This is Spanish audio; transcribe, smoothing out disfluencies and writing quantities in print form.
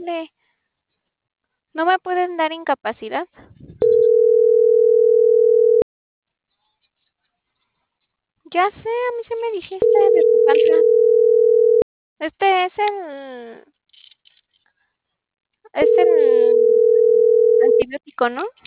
sale. ¿No me pueden dar incapacidad? Ya sé, a mí sí me dijiste de tu panza. Este es el antibiótico, ¿no?